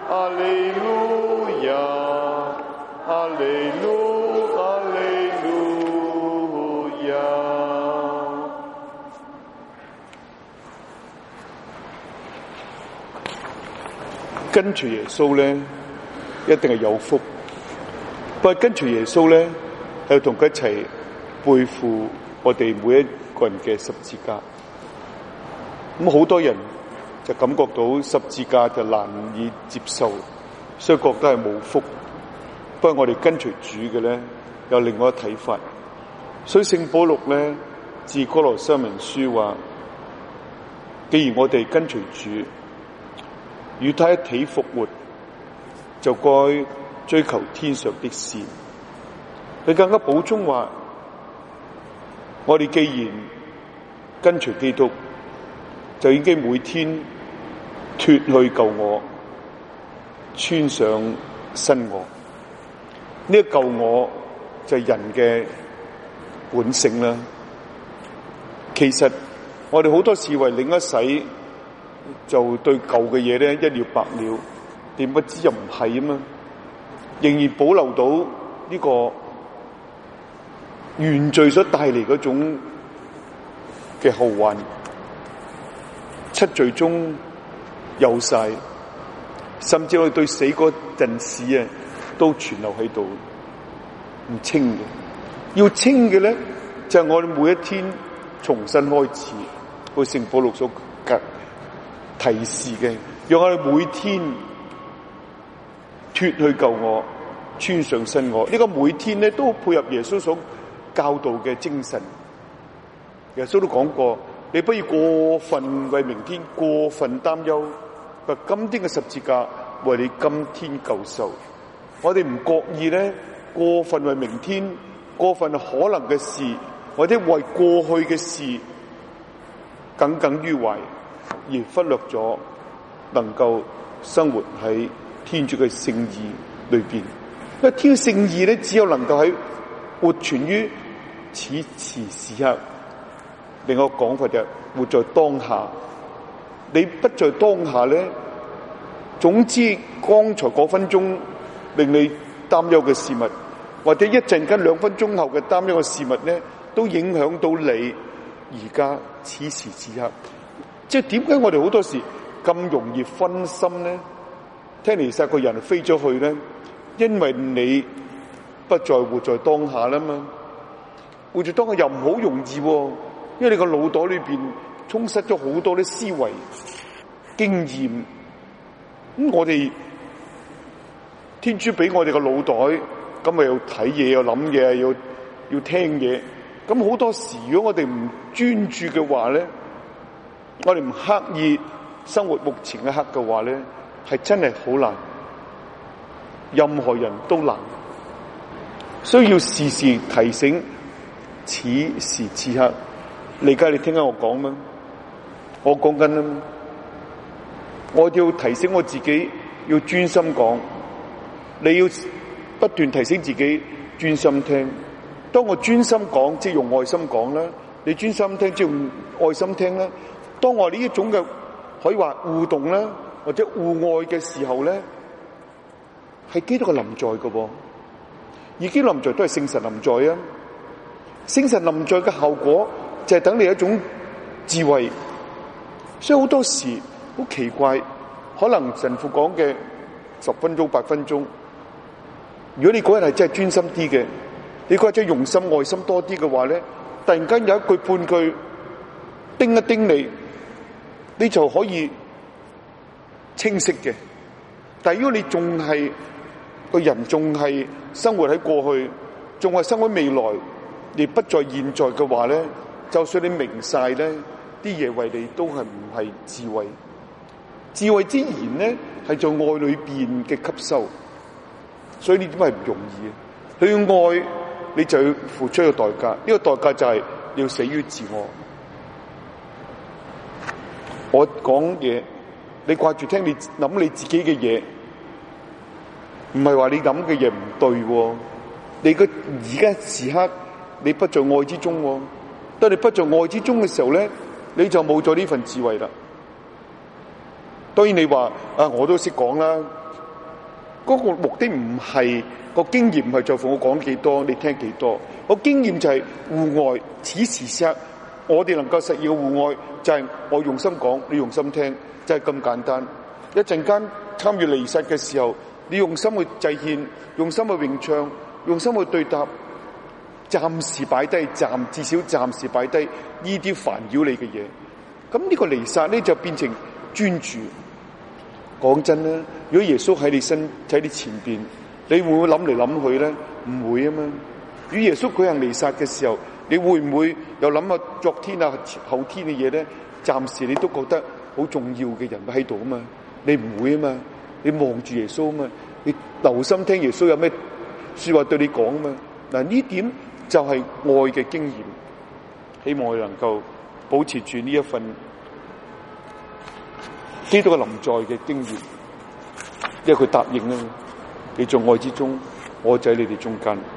阿利路亞，阿利路亞。跟隨耶穌咧，一定係有福。不過跟隨耶穌咧，係要同佢一齊背負我哋每一個人嘅十字架。咁好多人就感覺到十字架就難以接受，所以覺得係冇福。不過我哋跟隨主嘅咧，有另外一個睇法。所以聖保祿咧，致哥羅西人書話：既然我哋跟隨主，與他一起復活，就該追求天上的事。佢更加補充話：我哋既然跟隨基督，就已經每天脫去舊我，穿上新我。呢個舊我就係人嘅本性啦。其實我哋好多時為領一洗，就對舊嘅嘢咧一了百了，點不知又唔係啊嘛，仍然保留到呢個原罪所帶嚟嗰種嘅後患，七罪中有晒，甚至我哋對死嗰陣時啊，都存留喺度，唔清嘅。要清嘅咧，就係我哋每一天重新開始，好似聖保祿所提示嘅，讓我哋每天脫去舊我，穿上新我。呢個每天咧都配合耶穌所教導嘅精神。耶穌都講過，你不要過分為明天過分擔憂，話今天嘅十字架為你今天救受。我哋唔覺意咧過分為明天，過分可能嘅事，或者為過去嘅事耿耿於懷，而忽略咗能夠生活喺天主嘅聖意裏邊。因為天聖意咧，只有能夠喺活存於此時此刻。另外一個講法就係活在當下。你不在當下咧，總之剛才嗰分鐘令你擔憂嘅事物，或者一陣間2分鐘後嘅擔憂嘅事物咧，都影響到你而家此時此刻。即係點解我哋好多時咁容易分心咧？聽嚟晒個人飛咗去咧，因為你不再活在當下啦嘛。活在當下又唔好容易喎，因為你個腦袋裏邊充塞咗好多啲思維經驗。咁我哋天主俾我哋個腦袋，咁咪要睇嘢，要諗嘢，要聽嘢。咁好多時，如果我哋唔專注嘅話咧，我哋唔刻意生活目前一刻嘅話咧，係真係好難，任何人都難。所以要時時提醒此時此刻。你而家你聽緊我講咩？我講緊啦，我要提醒我自己要專心講，你要不斷提醒自己專心聽。當我專心講，即係用愛心講啦；你專心聽，即係用愛心聽啦。當我呢一種嘅可以話互動啦，或者互愛嘅時候咧，係基督嘅臨在嘅喎。而基督臨在都係聖神臨在啊。聖神臨在嘅效果就係等你一種智慧。所以好多時好奇怪，可能神父講嘅10分鐘、8分鐘，如果你嗰日係真係專心啲嘅，你嗰日真係用心愛心多啲嘅話咧，突然間有一句半句叮一叮你，你就可以清晰嘅。但係如果你仲係個人仲係生活喺過去，仲係生活喺未來，而不在現在嘅話咧，就算你明晒咧，啲嘢為你都係唔係智慧。智慧之言咧，係在愛裏邊嘅吸收，所以呢點係唔容易嘅。去愛你就要付出一個代價，呢個代價就係你要死於自我。我講嘢，你掛住聽你諗你自己嘅嘢，唔係話你諗嘅嘢唔對喎。你個而家時刻你不在愛之中喎，當你不在愛之中嘅時候咧，你就冇咗呢份智慧啦。當然你話啊，我都識講啦， 嗰個目的唔係個經驗，唔係在乎我講幾多，你聽幾多。個經驗就係戶外，此時此刻我哋能夠實現嘅戶外，就係我用心講，你用心聽，就係咁簡單。一陣間參與彌撒嘅時候，你用心去祭獻，用心去詠唱，用心去對答，暫時擺低，至少暫時擺低呢啲煩擾你嘅嘢。咁呢個彌撒咧就變成專注。講真啦，如果耶穌喺你前邊，你會唔會諗嚟諗去咧？唔會啊嘛。如果耶穌舉行彌撒嘅時候，你會唔會又諗下昨天啊後天嘅嘢咧？暫時你都覺得好重要嘅人喺度啊嘛。你唔會啊嘛，你望住耶穌啊嘛，你留心聽耶穌有咩說話對你講啊嘛。嗱，呢點就係愛嘅經驗，希望我哋能夠保持住呢一份基督嘅臨在嘅經驗，因為佢答應啊，你在愛之中，我在你哋中間。